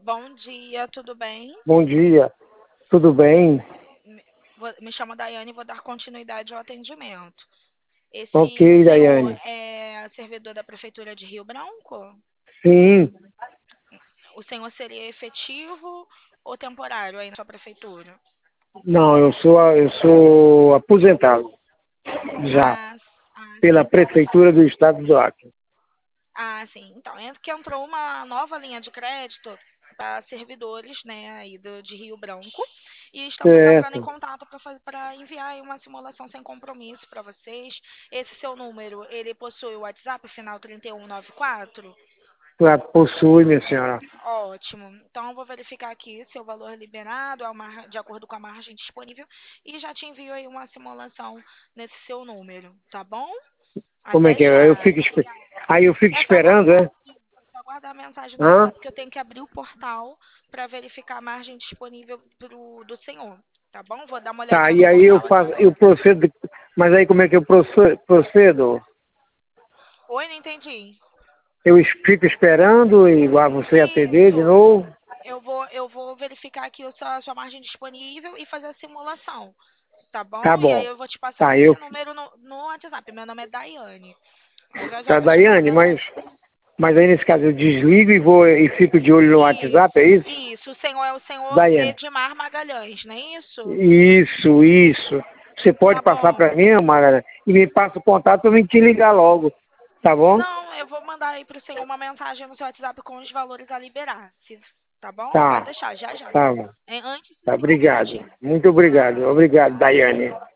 Bom dia, tudo bem? Bom dia, tudo bem? Me chamo Daiane e vou dar continuidade ao atendimento. Ok, Esse senhor Daiane. é servidor da Prefeitura de Rio Branco? Sim, O senhor seria efetivo ou temporário aí na sua prefeitura? não, eu sou aposentado já pela Sim, então. Prefeitura do Estado do Acre. Sim. Então, é que entrou uma nova linha de crédito para servidores, né, aí de Rio Branco, e estamos entrando em Certo, contato para enviar aí uma simulação sem compromisso para vocês. Esse seu número, ele possui o WhatsApp final 3194? claro, possui, minha senhora. Ótimo. Então, eu vou verificar aqui seu valor liberado de acordo com a margem disponível e já te envio aí uma simulação nesse seu número, tá bom? Como é Até que é? já. Aí eu fico É só esperando, aguardar. é? Só aguardar a mensagem no Hã? WhatsApp que eu tenho que abrir o portal para verificar a margem disponível do senhor, tá bom? Vou dar uma Tá, olhadinha e no aí eu portal aqui. faço, eu procedo, mas aí como é que eu procedo? Oi, não entendi. Eu fico esperando e você atender de Isso. novo? Eu vou verificar aqui a sua margem disponível e fazer a simulação, tá Tá bom? E aí bom. eu vou te passar Tá, nesse eu, número no WhatsApp. Meu nome é Daiane. Eu já já tá, vou te Daiane, mandar. mas aí nesse caso eu desligo e vou e fico de olho no WhatsApp, é Isso, isso? isso. O senhor é o senhor Daiane. Edmar Magalhães, não é isso? Isso. Você pode Tá passar bom. para mim, Mara, e me passa o contato para mim te ligar logo, tá bom? Não, eu vou mandar aí pro senhor uma mensagem no seu WhatsApp com os valores a liberar. Tá bom? Pode Tá, deixar, já já. tá bom. Antes do Tá, senhor obrigado. partir. Muito obrigado. Nada. Obrigado, Daiane.